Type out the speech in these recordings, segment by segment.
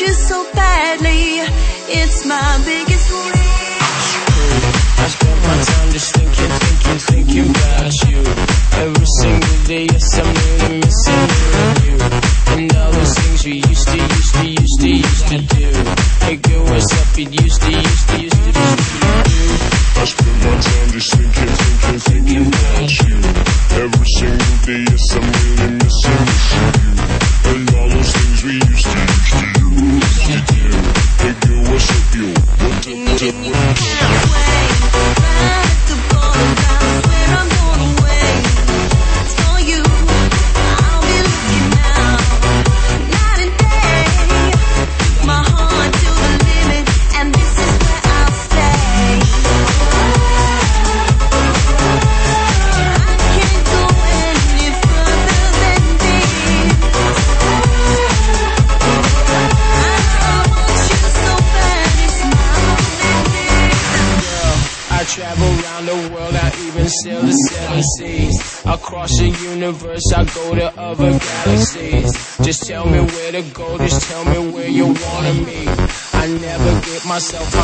you so badly. It's my biggest wish. I spend my time just thinking about you. Every single day, yes, I'm really missing you. And all those things we used to do. Hey girl, what's up? It used to do. I spend my time just thinking about you. Every single day, yes, I'm really missing you. And all those things we used to do. Hey girl, what's up, yo? What Halfway, right at the border, that's where I'm going away. It's for you, I'll be looking out, night and day. My heart to the limit, and this is where I'll stay. I can't go any further than this. I want you so bad, it's my Girl, I travel around the world, I even sail the 7 seas. Across the universe, I go to other galaxies. Just tell me where to go, just tell me where you wanna meet. I never get myself be.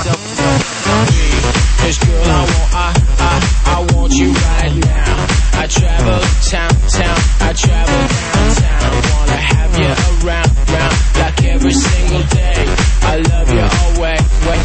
Cause girl, I want you right now. I travel town, I travel downtown. Wanna have you around, like every single day. I love you always,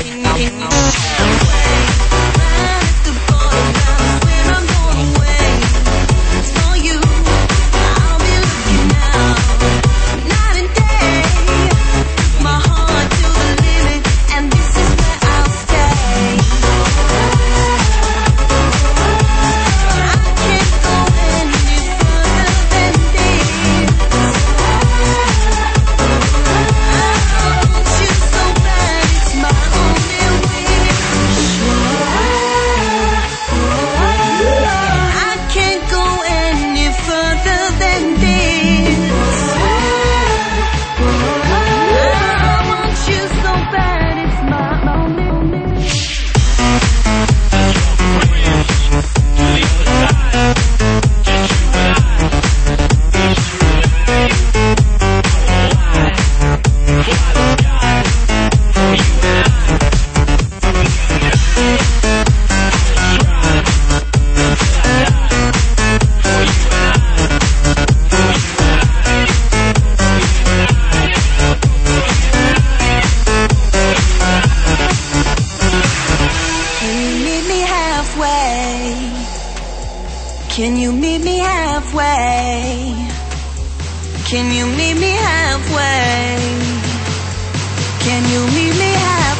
Can you meet me halfway? Can you meet me halfway? Can you meet me halfway?